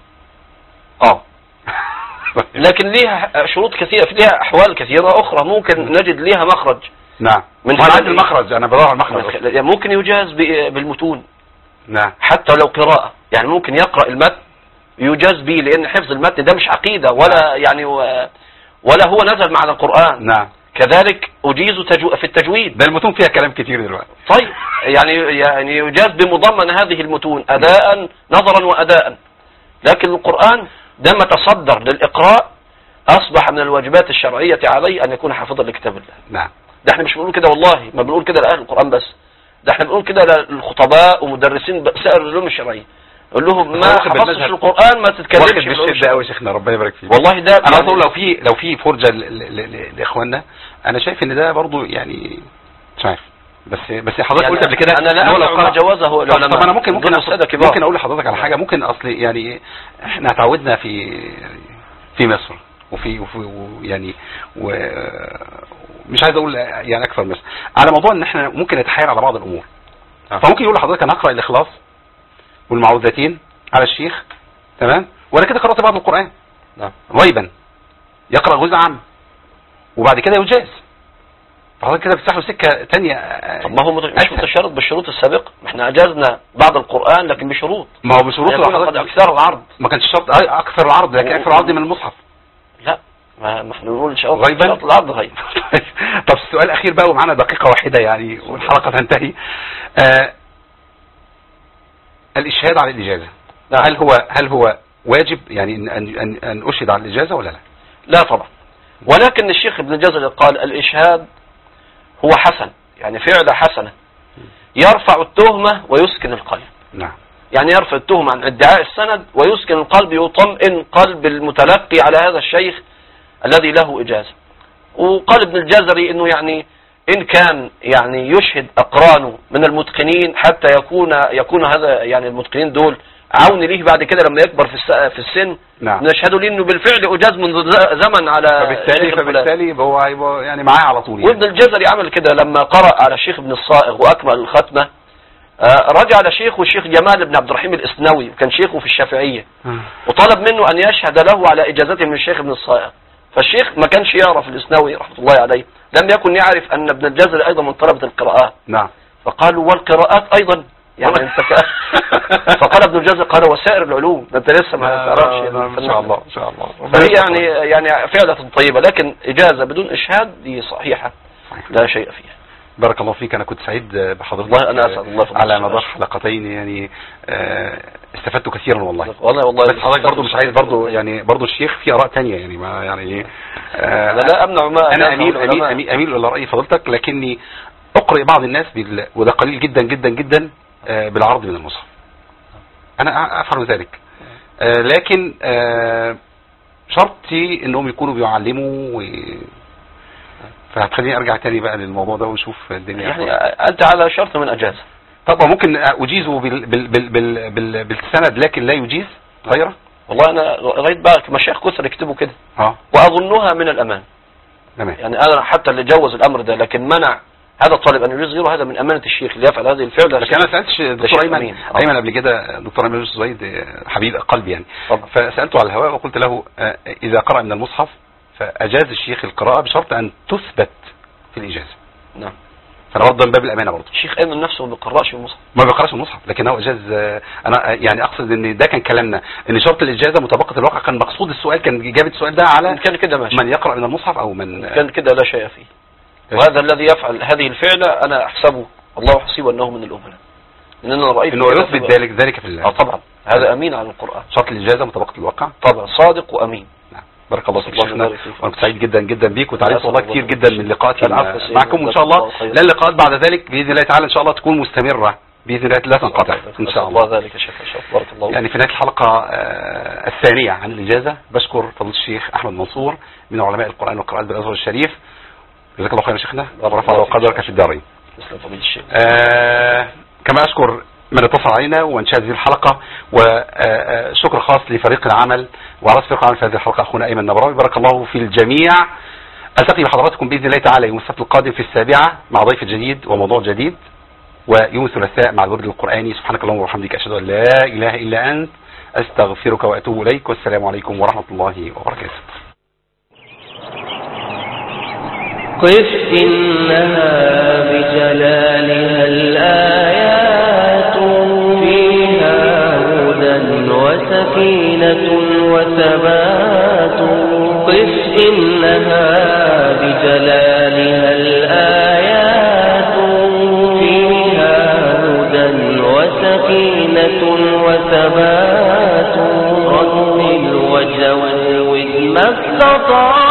لكن ليها شروط كثيرة، ليها أحوال كثيرة أخرى ممكن نجد ليها مخرج. نعم، من هذا المخرج أنا بدور على المخرج. يعني ممكن يجاز بالمتون. نعم. حتى لو قراءة، يعني ممكن يقرأ المتن يجاز به، لأن حفظ المتن ده مش عقيدة ولا يعني ولا هو نزل مع القرآن. نعم. كذلك أجيز في التجويد، ده المتون فيها كلام كتير دلوقتي. طيب يعني يجاز بمضمن هذه المتون أداء نظرا وأداء. لكن القرآن ده ما تصدر للإقراء أصبح من الواجبات الشرعية عليه أن يكون حافظا لكتاب الله. نعم. ده احنا مش بنقول كده والله، ما بنقول كده لأهل القرآن بس، ده احنا بنقول كده للخطباء ومدرسين سائر العلوم الشرعية، قول لهم ما حفظتش القرآن ما تتكلمش بالشدة قوي يا شيخنا، ربنا يبارك فيك. والله ده انا اقول لو في فرجة لاخواننا، انا شايف ان ده برضو يعني مش عارف، بس حضرتك يعني قلت قبل كده انا لا لو جوازه العلماء. طب انا ممكن اقول لحضرتك على حاجة. ممكن اصل يعني احنا تعودنا في مصر وفي يعني مش عايز اقول يعني اكثر مصر على موضوع ان احنا ممكن نتحايل على بعض الامور. فممكن يقول لحضرتك انا اقرا الاخلاص والمعوذتين على الشيخ، تمام، وانا كده قرات بعض القران غيبا، يقرا جزء عام وبعد كده يجاز. فحضرتك كده بتفتح له سكه ثانيه. طب ما هو مش متشرط بالشروط السابقه، ما احنا اجازنا بعض القران لكن بشروط. ما هو بشروط اكثر العرض، ما كانش شرط اكثر العرض، لكن اكثر العرض من المصحف. لا ما احنا بنقول غيبا شرط العرض غيب. طب السؤال الاخير بقى، ومعنا دقيقه واحده يعني والحلقه تنتهي. الاشهاد على الاجازه، نعم. هل هو واجب يعني ان اشهد على الاجازه ولا لا؟ لا طبعا، ولكن الشيخ ابن الجزري قال الاشهاد هو حسن، يعني فعل حسنه يرفع التهمه ويسكن القلب. نعم. يعني يرفع التهمه عن ادعاء السند ويسكن القلب، يطمئن قلب المتلقي على هذا الشيخ الذي له اجازه. وقال ابن الجزري انه يعني إن كان يعني يشهد أقرانه من المتقنين حتى يكون هذا يعني المتقنين دول عون ليه بعد كده لما يكبر في السن. نعم. نشهد ليه إنه بالفعل أجاز منذ زمن على فبالتالي هو يعني معاه على طول. وابن الجزري عمل كده لما قرأ على الشيخ ابن الصائغ وأكمل الختمة، رجع على شيخه الشيخ جمال بن عبد الرحيم الإسنوي، كان شيخه في الشافعية، وطلب منه أن يشهد له على إجازته من الشيخ ابن الصائغ. فالشيخ ما كانش يعرف الإسنوي رحمة الله عليه، لم يكن يعرف أن ابن الجزري أيضا من طلبة القراءات. نعم. فقالوا والقراءات أيضا يعني أنت فقال ابن الجزري قال وسائر العلوم، أنت لسه ما تعرفش. إن شاء الله إن شاء الله. فهي يعني فعلة طيبة، لكن إجازة بدون إشهاد دي صحيحة لا شيء فيها. بارك الله فيك. انا كنت سعيد بحضرتك. والله انا اسعد الله على مدار حلقتين يعني استفدت كثيرا والله. والله بس حضرتك برضه مش عايز برضه يعني برضه الشيخ في اراء تانية يعني ما يعني انا لا امنع ما انا اميل الى راي فضيلتك، لكني اقرئ بعض الناس وده قليل جدا جدا جدا بالعرض من المصحف. انا افعل ذلك، لكن شرطي انهم يكونوا بيعلموا فهتخليني ارجع تاني بقى للموضوع ده ونشوف الدنيا يعني انت على شرط من اجازه. طب ممكن اجيزه بالسند لكن لا يجيز غيره؟ والله انا قريت بقى مشايخ كثر يكتبوا كده واظنها من الامان. تمام. يعني انا حتى اللي جوز الامر ده لكن منع هذا الطالب ان يجيز غيره، هذا من امانه الشيخ اللي يفعل هذه الفعل. لكن انا سالتش دكتور ايمن قبل كده، دكتور ايمن الزويد حبيب قلبي يعني، فسالته على الهواء وقلت له اذا قرأ من المصحف فاجاز الشيخ القراءه بشرط ان تثبت في الاجازه. نعم. فانا برضه من باب الامانه برضه. الشيخ ايمن نفسه ما بيقراش المصحف. ما بيقراش المصحف، لكنه اجاز. انا يعني اقصد ان ده كان كلامنا ان شرط الاجازه مطابقه الواقع. كان مقصود السؤال، كان اجابه السؤال ده على كان كده ماشي، من يقرأ من المصحف او من كان كده لا شيء فيه. وهذا الذي يفعل هذه الفعلة انا احسبه الله حسيبه انه من الامناء، لان انا رايت انه يثبت ذلك في الله. طبعا هذا امين على القران. شرط الاجازه مطابقه الواقع طبعا، صادق وامين. نعم. بارك الله فيك شيخنا، وانا سعيد جدا جدا بيك، وتعلمت والله كثير جدا من لقاءاتي معكم، وان شاء الله لا اللقاءات بعد ذلك باذن الله تعالى ان شاء الله تكون مستمره باذن الله، لا تنقطع ان شاء الله. ذلك شيخ بارك الله. يعني في نهايه الحلقه الثانيه عن الاجازه بشكر فضيله الشيخ احمد منصور من علماء القران والقراءات بالازهر الشريف. جزاك الله خيرا شيخنا، ورفع الله قدرك في الدارين. تسلم فضيله الشيخ. كما اشكر من اتصل علينا وانشاد هذه الحلقه، وشكر خاص لفريق العمل ورئيس فريق العمل في هذه الحلقه اخونا ايمن نبراوي. بارك الله في الجميع. التقي بحضراتكم باذن الله تعالى يوم السبت القادم في 7 مع ضيف جديد وموضوع جديد، ويوم الثلاثاء مع الورد القراني. سبحانك اللهم وبحمدك اشهد ان لا اله الا انت استغفرك واتوب اليك، والسلام عليكم ورحمه الله وبركاته. قف إنها بجلالها الآيات، فيها هدى وسكينة وثبات. قف إنها بجلالها الآيات، فيها هدى وسكينة وثبات. رتل وجود ما استطعت